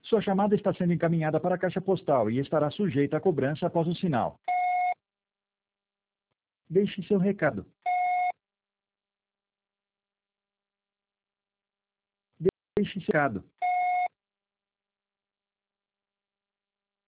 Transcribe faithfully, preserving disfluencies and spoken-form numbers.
Sua chamada está sendo encaminhada para a caixa postal e estará sujeita a cobrança após o sinal. Deixe seu recado. Deixe seu recado.